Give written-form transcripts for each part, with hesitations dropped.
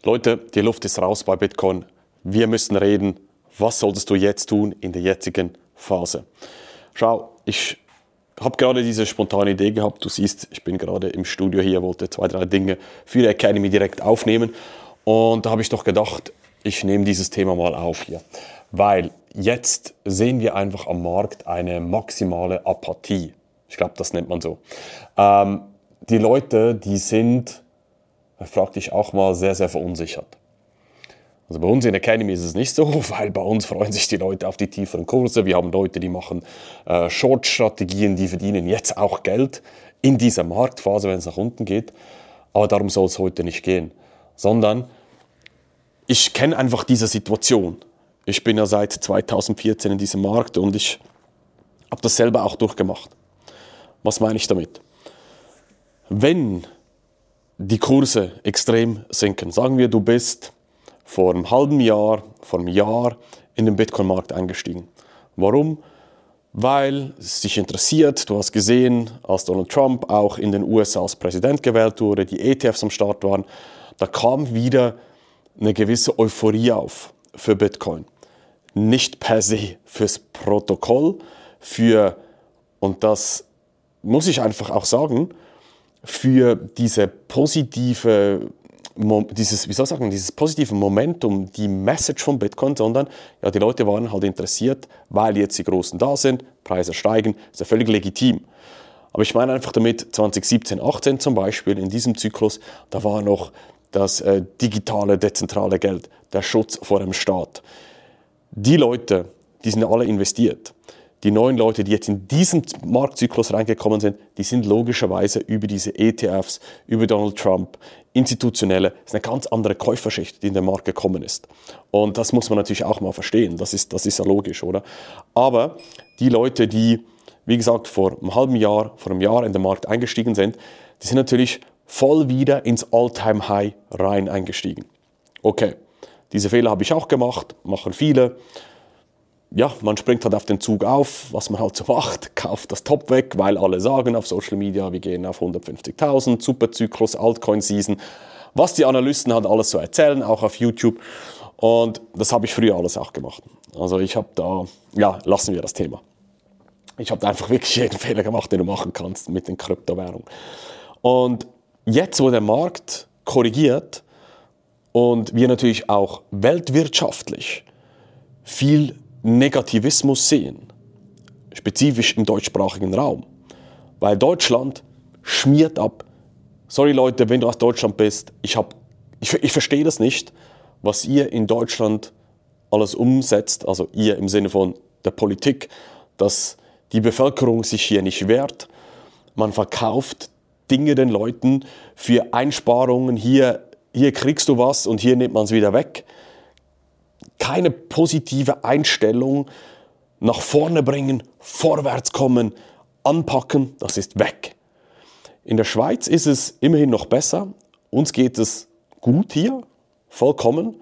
Leute, die Luft ist raus bei Bitcoin. Wir müssen reden. Was solltest du jetzt tun in der jetzigen Phase? Schau, ich habe gerade diese spontane Idee gehabt. Du siehst, ich bin gerade im Studio hier, wollte 2, 3 Dinge für die Academy direkt aufnehmen. Und da habe ich doch gedacht, ich nehme dieses Thema mal auf hier. Weil jetzt sehen wir einfach am Markt eine maximale Apathie. Ich glaube, das nennt man so. Die Leute, die sind, frag dich auch mal, sehr, sehr verunsichert. Also bei uns in der Academy ist es nicht so, weil bei uns freuen sich die Leute auf die tieferen Kurse. Wir haben Leute, die machen Short-Strategien, die verdienen jetzt auch Geld in dieser Marktphase, wenn es nach unten geht. Aber darum soll es heute nicht gehen. Sondern ich kenne einfach diese Situation. Ich bin ja seit 2014 in diesem Markt und ich habe das selber auch durchgemacht. Was meine ich damit? Wenn die Kurse extrem sinken, sagen wir, du bist vor einem halben Jahr, vor einem Jahr in den Bitcoin-Markt eingestiegen. Warum? Weil es dich interessiert. Du hast gesehen, als Donald Trump auch in den USA als Präsident gewählt wurde, die ETFs am Start waren, da kam wieder eine gewisse Euphorie auf für Bitcoin. Nicht per se fürs Protokoll, und das muss ich einfach auch sagen, für dieses positive Momentum, die Message von Bitcoin, sondern ja, die Leute waren halt interessiert, weil jetzt die Großen da sind, Preise steigen, ist ja völlig legitim. Aber ich meine einfach damit, 2017, 18 zum Beispiel, in diesem Zyklus, da war noch das digitale, dezentrale Geld, der Schutz vor dem Staat. Die Leute, die sind alle investiert. Die neuen Leute, die jetzt in diesen Marktzyklus reingekommen sind, die sind logischerweise über diese ETFs, über Donald Trump, institutionelle, das ist eine ganz andere Käuferschicht, die in den Markt gekommen ist. Und das muss man natürlich auch mal verstehen, das ist ja logisch, oder? Aber die Leute, die, wie gesagt, vor einem Jahr in den Markt eingestiegen sind, die sind natürlich voll wieder ins All-Time-High rein eingestiegen. Okay, diese Fehler habe ich auch gemacht, machen viele. Ja, man springt halt auf den Zug auf, was man halt so macht, kauft das Top weg, weil alle sagen auf Social Media, wir gehen auf 150.000, Superzyklus, Altcoin-Season, was die Analysten halt alles so erzählen, auch auf YouTube. Und das habe ich früher alles auch gemacht. Also ich habe da, ja, lassen wir das Thema. Ich habe da einfach wirklich jeden Fehler gemacht, den du machen kannst mit den Kryptowährungen. Und jetzt, wo der Markt korrigiert und wir natürlich auch weltwirtschaftlich viel Negativismus sehen, spezifisch im deutschsprachigen Raum, weil Deutschland schmiert ab. Sorry Leute, wenn du aus Deutschland bist, ich verstehe das nicht, was ihr in Deutschland alles umsetzt, also ihr im Sinne von der Politik, dass die Bevölkerung sich hier nicht wehrt. Man verkauft Dinge den Leuten für Einsparungen, hier kriegst du was und hier nimmt man es wieder weg. Keine positive Einstellung, nach vorne bringen, vorwärts kommen, anpacken, das ist weg. In der Schweiz ist es immerhin noch besser. Uns geht es gut hier, vollkommen.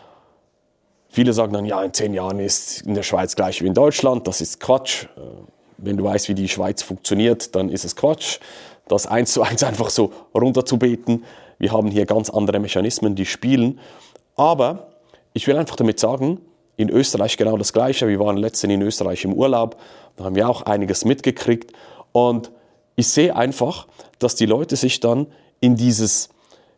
Viele sagen dann, ja, in 10 Jahren ist in der Schweiz gleich wie in Deutschland. Das ist Quatsch. Wenn du weißt, wie die Schweiz funktioniert, dann ist es Quatsch. Das 1:1 einfach so runterzubeten. Wir haben hier ganz andere Mechanismen, die spielen. Aber ich will einfach damit sagen, in Österreich genau das Gleiche. Wir waren letztens in Österreich im Urlaub, da haben wir auch einiges mitgekriegt. Und ich sehe einfach, dass die Leute sich dann in diesen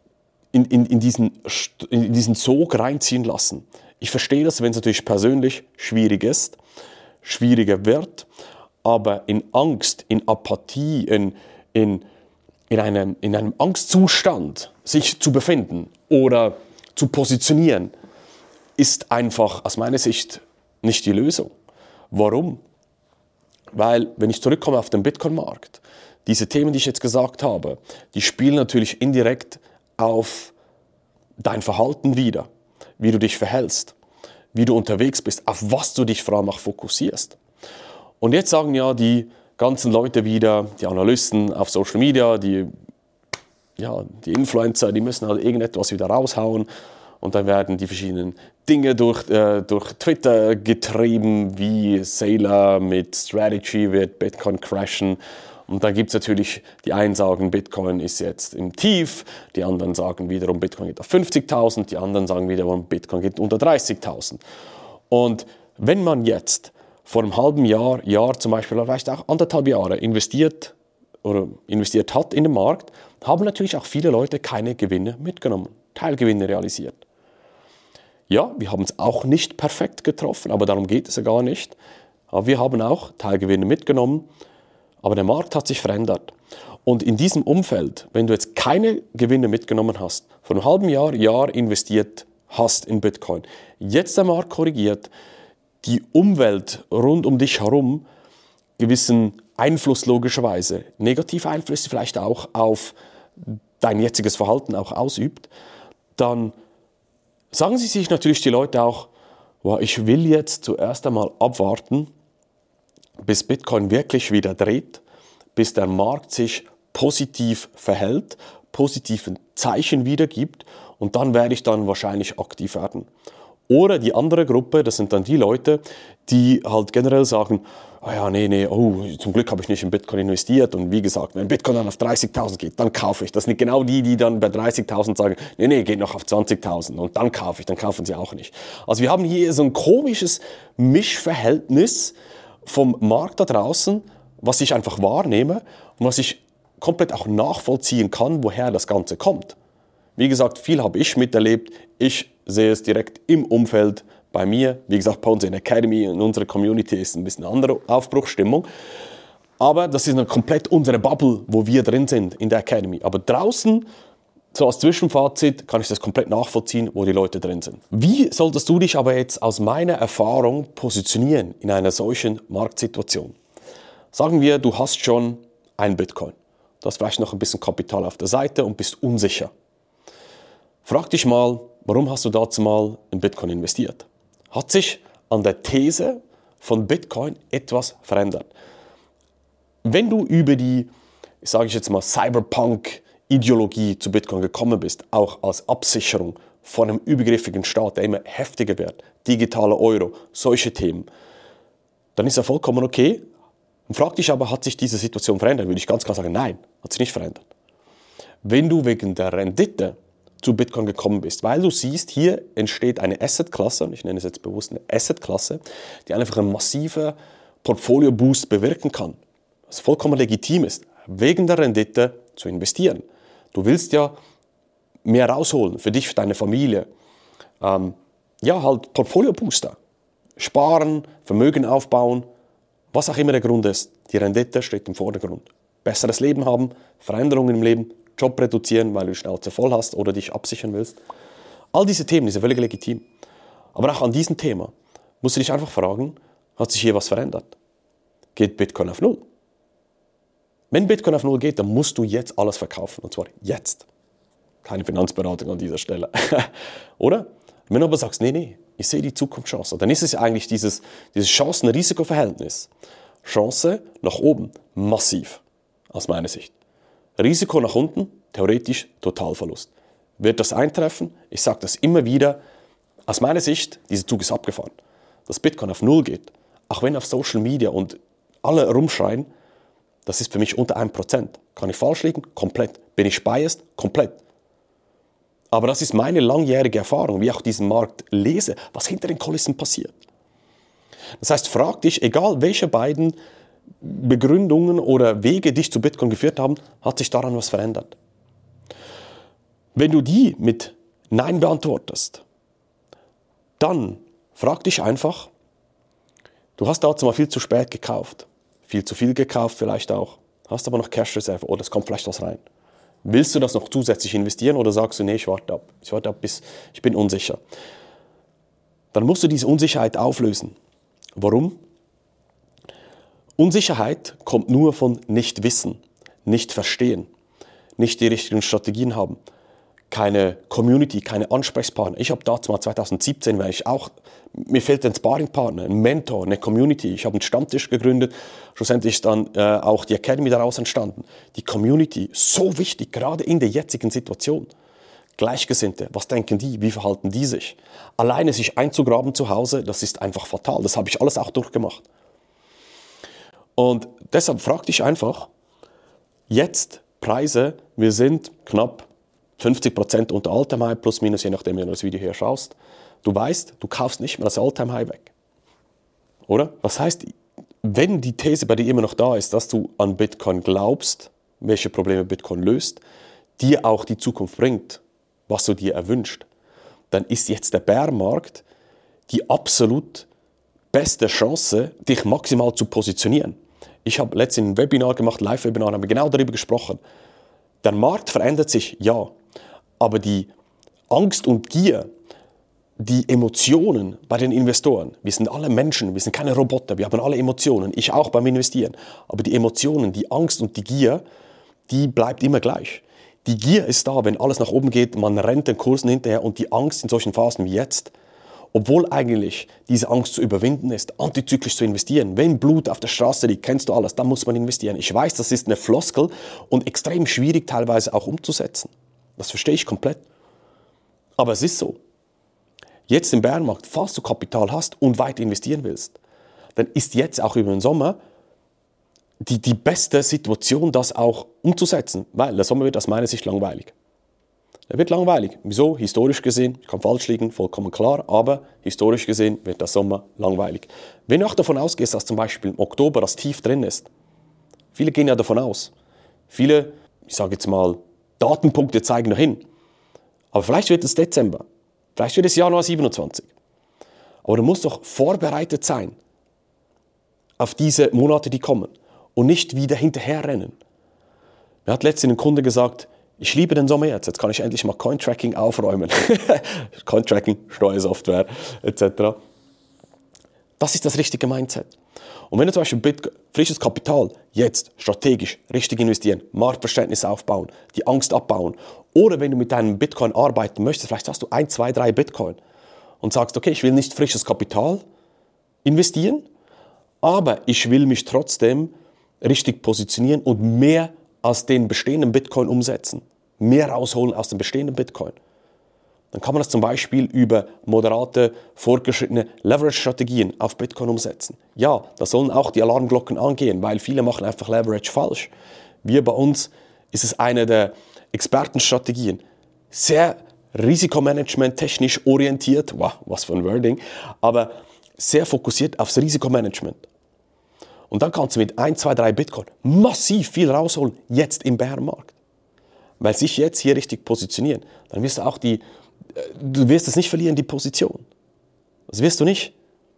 Sog reinziehen lassen. Ich verstehe das, wenn es natürlich persönlich schwierig ist, schwieriger wird, aber in Angst, in Apathie, in einem Angstzustand sich zu befinden oder zu positionieren, ist einfach aus meiner Sicht nicht die Lösung. Warum? Weil, wenn ich zurückkomme auf den Bitcoin-Markt, diese Themen, die ich jetzt gesagt habe, die spielen natürlich indirekt auf dein Verhalten wider, wie du dich verhältst, wie du unterwegs bist, auf was du dich vor allem auch fokussierst. Und jetzt sagen ja die ganzen Leute wieder, die Analysten auf Social Media, die Influencer, die müssen halt irgendetwas wieder raushauen. Und dann werden die verschiedenen Dinge durch Twitter getrieben, wie Saylor mit Strategy wird Bitcoin crashen. Und dann gibt es natürlich, die einen sagen, Bitcoin ist jetzt im Tief, die anderen sagen wiederum, Bitcoin geht auf 50.000, die anderen sagen wiederum, Bitcoin geht unter 30.000. Und wenn man jetzt vor einem halben Jahr zum Beispiel, vielleicht auch 1,5 Jahre investiert hat in den Markt, haben natürlich auch viele Leute keine Gewinne mitgenommen, Teilgewinne realisiert. Ja, wir haben es auch nicht perfekt getroffen, aber darum geht es ja gar nicht. Aber wir haben auch Teilgewinne mitgenommen, aber der Markt hat sich verändert. Und in diesem Umfeld, wenn du jetzt keine Gewinne mitgenommen hast, vor einem halben Jahr investiert hast in Bitcoin, jetzt der Markt korrigiert, die Umwelt rund um dich herum gewissen Einfluss logischerweise, negative Einflüsse vielleicht auch auf dein jetziges Verhalten auch ausübt, dann sagen sie sich natürlich die Leute auch, wow, ich will jetzt zuerst einmal abwarten, bis Bitcoin wirklich wieder dreht, bis der Markt sich positiv verhält, positiven Zeichen wiedergibt und dann werde ich dann wahrscheinlich aktiv werden. Oder die andere Gruppe, das sind dann die Leute, die halt generell sagen, zum Glück habe ich nicht in Bitcoin investiert und wie gesagt, wenn Bitcoin dann auf 30.000 geht, dann kaufe ich. Das sind genau die dann bei 30.000 sagen, geht noch auf 20.000 und dann kaufe ich, dann kaufen sie auch nicht. Also wir haben hier so ein komisches Mischverhältnis vom Markt da draußen, was ich einfach wahrnehme und was ich komplett auch nachvollziehen kann, woher das Ganze kommt. Wie gesagt, viel habe ich miterlebt. Ich sehe es direkt im Umfeld bei mir. Wie gesagt, bei uns in der Academy, in unserer Community ist ein bisschen eine andere Aufbruchsstimmung. Aber das ist eine komplett unsere Bubble, wo wir drin sind in der Academy. Aber draußen, so als Zwischenfazit, kann ich das komplett nachvollziehen, wo die Leute drin sind. Wie solltest du dich aber jetzt aus meiner Erfahrung positionieren in einer solchen Marktsituation? Sagen wir, du hast schon ein Bitcoin. Du hast vielleicht noch ein bisschen Kapital auf der Seite und bist unsicher. Frag dich mal, warum hast du dazu mal in Bitcoin investiert? Hat sich an der These von Bitcoin etwas verändert? Wenn du über die, sage ich jetzt mal, Cyberpunk-Ideologie zu Bitcoin gekommen bist, auch als Absicherung vor einem übergriffigen Staat, der immer heftiger wird, digitaler Euro, solche Themen, dann ist ja vollkommen okay. Und frag dich aber, hat sich diese Situation verändert? Würde ich ganz klar sagen, nein, hat sich nicht verändert. Wenn du wegen der Rendite zu Bitcoin gekommen bist, weil du siehst, hier entsteht eine Assetklasse, ich nenne es jetzt bewusst eine Assetklasse, die einfach einen massiven Portfolio-Boost bewirken kann, was vollkommen legitim ist, wegen der Rendite zu investieren. Du willst ja mehr rausholen für dich, für deine Familie. Halt Portfolio-Booster. Sparen, Vermögen aufbauen, was auch immer der Grund ist. Die Rendite steht im Vordergrund. Besseres Leben haben, Veränderungen im Leben, Job reduzieren, weil du die Schnauze voll hast oder dich absichern willst. All diese Themen sind völlig legitim. Aber auch an diesem Thema musst du dich einfach fragen, hat sich hier was verändert? Geht Bitcoin auf Null? Wenn Bitcoin auf Null geht, dann musst du jetzt alles verkaufen. Und zwar jetzt. Keine Finanzberatung an dieser Stelle. Oder? Wenn du aber sagst, nee, ich sehe die Zukunftschance, dann ist es ja eigentlich dieses Chancen-Risiko-Verhältnis. Chance nach oben, massiv, aus meiner Sicht. Risiko nach unten, theoretisch Totalverlust. Wird das eintreffen? Ich sage das immer wieder. Aus meiner Sicht, dieser Zug ist abgefahren. Dass Bitcoin auf Null geht, auch wenn auf Social Media und alle rumschreien, das ist für mich unter 1%. Kann ich falsch liegen? Komplett. Bin ich biased? Komplett. Aber das ist meine langjährige Erfahrung, wie ich auch diesen Markt lese, was hinter den Kulissen passiert. Das heißt, frag dich, egal welche beiden Begründungen oder Wege dich zu Bitcoin geführt haben, hat sich daran was verändert. Wenn du die mit Nein beantwortest, dann frag dich einfach, du hast dazu mal viel zu spät gekauft, viel zu viel gekauft vielleicht auch, hast aber noch Cash-Reserve oder es kommt vielleicht was rein. Willst du das noch zusätzlich investieren oder sagst du, nee, ich warte ab, bis ich bin unsicher. Dann musst du diese Unsicherheit auflösen. Warum? Unsicherheit kommt nur von Nichtwissen, nicht verstehen, nicht die richtigen Strategien haben, keine Community, keine Ansprechpartner. Ich habe dazu mal 2017, mir fehlt ein Sparringpartner, ein Mentor, eine Community. Ich habe einen Stammtisch gegründet, schlussendlich ist dann auch die Academy daraus entstanden. Die Community, so wichtig, gerade in der jetzigen Situation. Gleichgesinnte, was denken die, wie verhalten die sich? Alleine sich einzugraben zu Hause, das ist einfach fatal. Das habe ich alles auch durchgemacht. Und deshalb frag dich einfach, Jetzt Preise, wir sind knapp 50% unter All-Time-High, plus minus, je nachdem, wenn du das Video hier schaust. Du weißt, du kaufst nicht mehr das All-Time-High weg. Oder? Das heißt, wenn die These bei dir immer noch da ist, dass du an Bitcoin glaubst, welche Probleme Bitcoin löst, dir auch die Zukunft bringt, was du dir erwünscht, dann ist jetzt der Bärmarkt die absolut beste Chance, dich maximal zu positionieren. Ich habe letztens ein Webinar gemacht, Live-Webinar, haben wir genau darüber gesprochen. Der Markt verändert sich, ja, aber die Angst und Gier, die Emotionen bei den Investoren, wir sind alle Menschen, wir sind keine Roboter, wir haben alle Emotionen, ich auch beim Investieren, aber die Emotionen, die Angst und die Gier, die bleibt immer gleich. Die Gier ist da, wenn alles nach oben geht, man rennt den Kursen hinterher und die Angst in solchen Phasen wie jetzt, obwohl eigentlich diese Angst zu überwinden ist, antizyklisch zu investieren. Wenn Blut auf der Straße liegt, kennst du alles, dann muss man investieren. Ich weiß, das ist eine Floskel und extrem schwierig teilweise auch umzusetzen. Das verstehe ich komplett. Aber es ist so. Jetzt im Bärenmarkt, falls du Kapital hast und weit investieren willst, dann ist jetzt auch über den Sommer die beste Situation, das auch umzusetzen. Weil der Sommer wird aus meiner Sicht langweilig. Er wird langweilig. Wieso? Historisch gesehen, ich kann falsch liegen, vollkommen klar, aber historisch gesehen wird der Sommer langweilig. Wenn du auch davon ausgehst, dass zum Beispiel im Oktober das Tief drin ist, viele gehen ja davon aus, viele, ich sage jetzt mal, Datenpunkte zeigen noch hin, aber vielleicht wird es Dezember, vielleicht wird es Januar 27. Aber du musst doch vorbereitet sein auf diese Monate, die kommen und nicht wieder hinterherrennen. Mir hat letztens ein Kunde gesagt, ich liebe den Sommer jetzt kann ich endlich mal Cointracking aufräumen. Cointracking, Steuersoftware etc. Das ist das richtige Mindset. Und wenn du zum Beispiel frisches Kapital jetzt strategisch richtig investieren, Marktverständnis aufbauen, die Angst abbauen, oder wenn du mit deinem Bitcoin arbeiten möchtest, vielleicht hast du 1, 2, 3 Bitcoin und sagst, okay, ich will nicht frisches Kapital investieren, aber ich will mich trotzdem richtig positionieren und mehr aus den bestehenden Bitcoin umsetzen, mehr rausholen aus dem bestehenden Bitcoin. Dann kann man das zum Beispiel über moderate, fortgeschrittene Leverage-Strategien auf Bitcoin umsetzen. Ja, da sollen auch die Alarmglocken angehen, weil viele machen einfach Leverage falsch. Wir bei uns ist es eine der Expertenstrategien. Sehr Risikomanagement technisch orientiert, wow, was für ein Wording, aber sehr fokussiert aufs Risikomanagement. Und dann kannst du mit 1, 2, 3 Bitcoin massiv viel rausholen, jetzt im Bärenmarkt. Weil sich jetzt hier richtig positionieren, dann wirst du auch du wirst es nicht verlieren, die Position. Das wirst du nicht.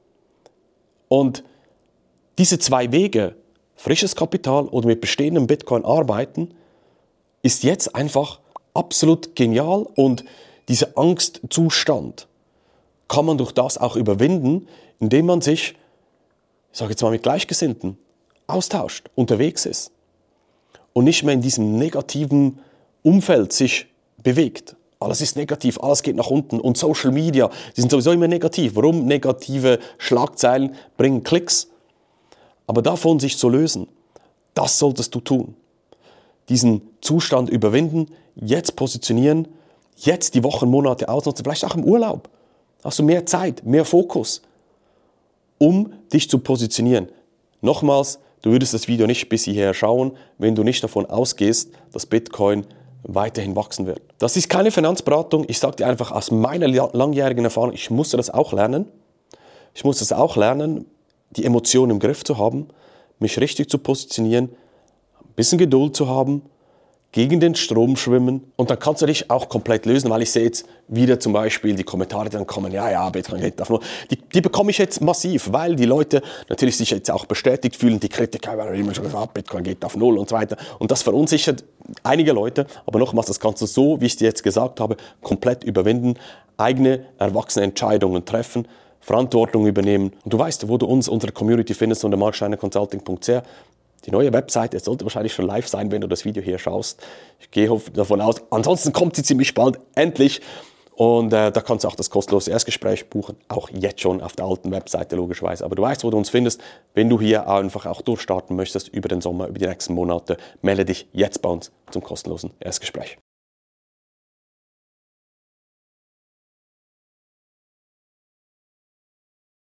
Und diese 2 Wege, frisches Kapital oder mit bestehendem Bitcoin arbeiten, ist jetzt einfach absolut genial und dieser Angstzustand kann man durch das auch überwinden, indem man sich, ich sage jetzt mal mit Gleichgesinnten, austauscht, unterwegs ist und nicht mehr in diesem negativen Umfeld sich bewegt. Alles ist negativ, alles geht nach unten und Social Media, die sind sowieso immer negativ. Warum? Negative Schlagzeilen bringen Klicks. Aber davon sich zu lösen, das solltest du tun. Diesen Zustand überwinden, jetzt positionieren, jetzt die Wochen, Monate ausnutzen, vielleicht auch im Urlaub. Hast du mehr Zeit, mehr Fokus, um dich zu positionieren. Nochmals, du würdest das Video nicht bis hierher schauen, wenn du nicht davon ausgehst, dass Bitcoin weiterhin wachsen wird. Das ist keine Finanzberatung. Ich sage dir einfach aus meiner langjährigen Erfahrung, ich musste das auch lernen. Ich musste es auch lernen, die Emotionen im Griff zu haben, mich richtig zu positionieren, ein bisschen Geduld zu haben, gegen den Strom schwimmen und dann kannst du dich auch komplett lösen, weil ich sehe jetzt wieder zum Beispiel die Kommentare, die dann kommen, ja, Bitcoin geht auf null. Die bekomme ich jetzt massiv, weil die Leute natürlich sich jetzt auch bestätigt fühlen, die Kritiker haben immer schon gesagt, Bitcoin geht auf null und so weiter und das verunsichert einige Leute, aber nochmals, das kannst du so, wie ich dir jetzt gesagt habe, komplett überwinden, eigene, erwachsene Entscheidungen treffen, Verantwortung übernehmen und du weißt, wo du uns, unsere Community findest unter markscheinerconsulting.ch. Die neue Webseite sollte wahrscheinlich schon live sein, wenn du das Video hier schaust. Ich gehe davon aus. Ansonsten kommt sie ziemlich bald, endlich. Und da kannst du auch das kostenlose Erstgespräch buchen. Auch jetzt schon auf der alten Webseite logischerweise. Aber du weißt, wo du uns findest. Wenn du hier einfach auch durchstarten möchtest über den Sommer, über die nächsten Monate, melde dich jetzt bei uns zum kostenlosen Erstgespräch.